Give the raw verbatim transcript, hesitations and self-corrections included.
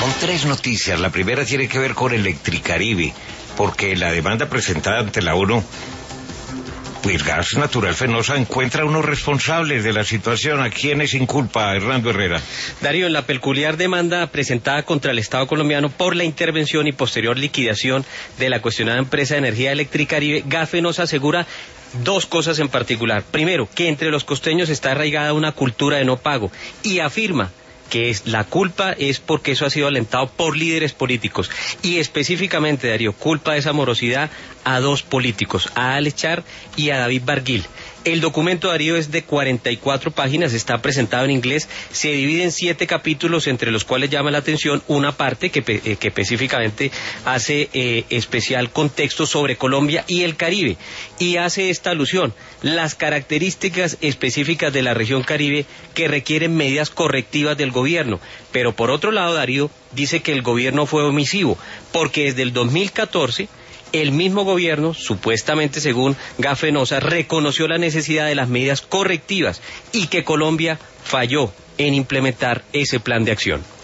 Son tres noticias. La primera tiene que ver con Electricaribe, porque la demanda presentada ante la ONU, pues Gas Natural Fenosa encuentra unos responsables de la situación. ¿A quiénes inculpa Hernando Herrera? Darío, en la peculiar demanda presentada contra el Estado colombiano por la intervención y posterior liquidación de la cuestionada empresa de energía Electricaribe, Gas Fenosa asegura dos cosas en particular. Primero, que entre los costeños está arraigada una cultura de no pago, y afirma que es, la culpa es porque eso ha sido alentado por líderes políticos, y específicamente, Darío, culpa de esa morosidad a dos políticos, a Alex Char y a David Barguil. El documento, Darío, es de cuarenta y cuatro páginas, está presentado en inglés, se divide en siete capítulos, entre los cuales llama la atención una parte que, eh, que específicamente hace eh, especial contexto sobre Colombia y el Caribe, y hace esta alusión: las características específicas de la región Caribe que requieren medidas correctivas del gobierno. Pero por otro lado, Darío, dice que el gobierno fue omisivo, porque desde el dos mil catorce... el mismo gobierno, supuestamente según Gas Fenosa, reconoció la necesidad de las medidas correctivas y que Colombia falló en implementar ese plan de acción.